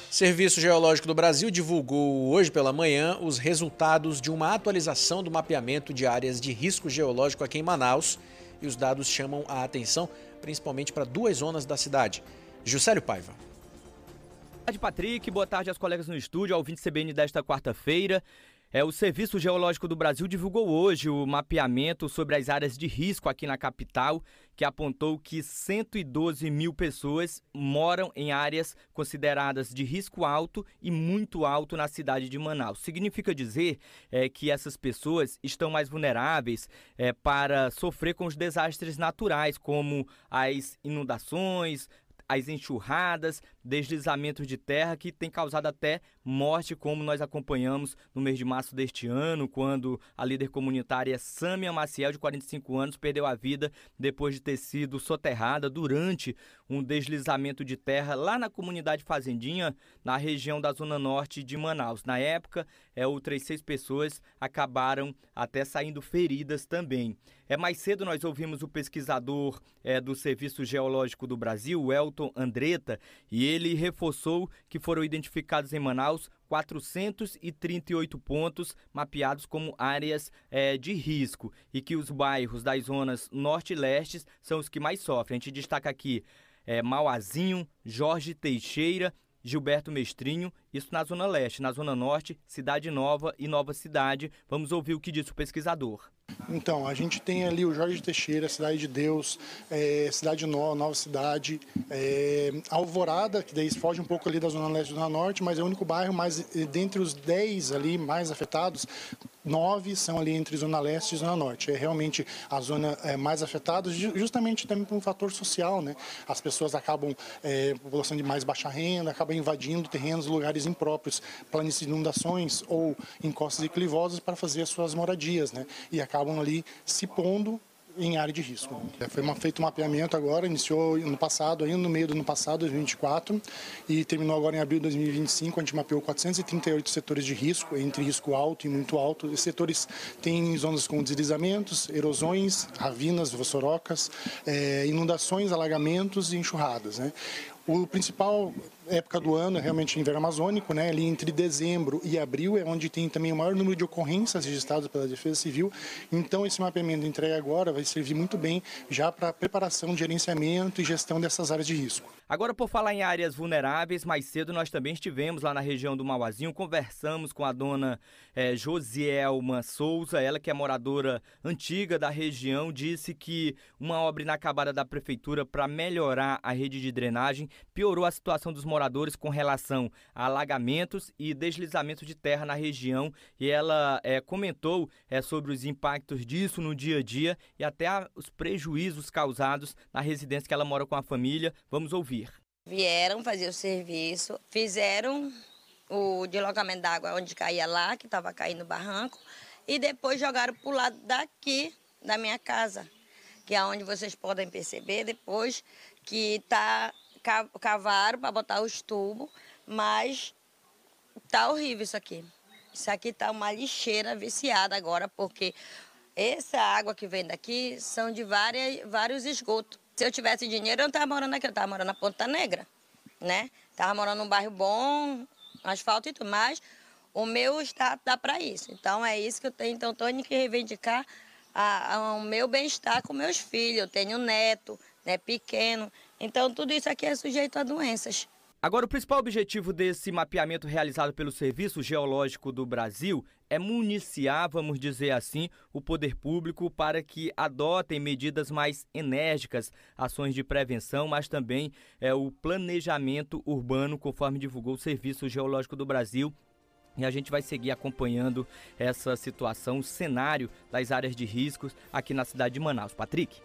Serviço Geológico do Brasil divulgou hoje pela manhã os resultados de uma atualização do mapeamento de áreas de risco geológico aqui em Manaus. E os dados chamam a atenção principalmente para duas zonas da cidade. Juscelio Paiva. Boa tarde, Patrick. Boa tarde aos colegas no estúdio, ao ouvinte CBN desta quarta-feira. O Serviço Geológico do Brasil divulgou hoje o mapeamento sobre as áreas de risco aqui na capital, que apontou que 112 mil pessoas moram em áreas consideradas de risco alto e muito alto na cidade de Manaus. Significa dizer que essas pessoas estão mais vulneráveis para sofrer com os desastres naturais, como as inundações, as enxurradas, deslizamentos de terra que tem causado até morte, como nós acompanhamos no mês de março deste ano, quando a líder comunitária Sâmia Maciel, de 45 anos, perdeu a vida depois de ter sido soterrada durante um deslizamento de terra lá na comunidade Fazendinha, na região da Zona Norte de Manaus. Na época, outras 6 pessoas acabaram até saindo feridas também. Mais cedo nós ouvimos o pesquisador do Serviço Geológico do Brasil, o Elton Andretta, e ele reforçou que foram identificados em Manaus 438 pontos mapeados como áreas de risco e que os bairros das zonas norte e leste são os que mais sofrem. A gente destaca aqui Mauazinho, Jorge Teixeira, Gilberto Mestrinho, isso na Zona Leste. Na Zona Norte, Cidade Nova e Nova Cidade. Vamos ouvir o que disse o pesquisador. Então, a gente tem ali o Jorge Teixeira, Cidade de Deus, Cidade Nova, Nova Cidade, Alvorada, que daí foge um pouco ali da Zona Leste e Zona Norte, mas é o único bairro, mas dentre os 10 ali mais afetados, 9 são ali entre Zona Leste e Zona Norte. É realmente a zona mais afetada, justamente também por um fator social, né? As pessoas acabam, população de mais baixa renda, acabam invadindo terrenos, lugares impróprios, planícies de inundações ou encostas declivosas para fazer as suas moradias, né? E acabam ali se pondo em área de risco. Foi feito um mapeamento agora, iniciou no passado, ainda no meio do ano passado, 2024, e terminou agora em abril de 2025. A gente mapeou 438 setores de risco, entre risco alto e muito alto. Esses setores têm zonas com deslizamentos, erosões, ravinas, vossorocas, inundações, alagamentos e enxurradas, né? O principal época do ano é realmente inverno amazônico, né? Ali entre dezembro e abril é onde tem também o maior número de ocorrências registradas pela Defesa Civil. Então esse mapeamento entregue agora vai servir muito bem já para preparação, gerenciamento e gestão dessas áreas de risco. Agora, por falar em áreas vulneráveis, mais cedo nós também estivemos lá na região do Mauazinho, conversamos com a dona Josielma Souza, ela que é moradora antiga da região, disse que uma obra inacabada da prefeitura para melhorar a rede de drenagem piorou a situação dos moradores com relação a alagamentos e deslizamento de terra na região, e ela comentou sobre os impactos disso no dia a dia e até os prejuízos causados na residência que ela mora com a família. Vamos ouvir. Vieram fazer o serviço, fizeram o deslocamento da água onde caía lá, que estava caindo no barranco, e depois jogaram para o lado daqui da minha casa, que é onde vocês podem perceber depois que cavaram para botar os tubos, mas tá horrível isso aqui. Isso aqui tá uma lixeira viciada agora, porque essa água que vem daqui são de vários esgotos. Se eu tivesse dinheiro, eu não estava morando aqui, eu estava morando na Ponta Negra, né? Estava morando num bairro bom, asfalto e tudo mais. O meu estado dá para isso. Então é isso que eu tenho. Então tenho que reivindicar o meu bem-estar com meus filhos. Eu tenho neto, né, pequeno. Então tudo isso aqui é sujeito a doenças. Agora, o principal objetivo desse mapeamento realizado pelo Serviço Geológico do Brasil é municiar, vamos dizer assim, o poder público para que adotem medidas mais enérgicas, ações de prevenção, mas também o planejamento urbano, conforme divulgou o Serviço Geológico do Brasil. E a gente vai seguir acompanhando essa situação, o cenário das áreas de riscos aqui na cidade de Manaus. Patrick.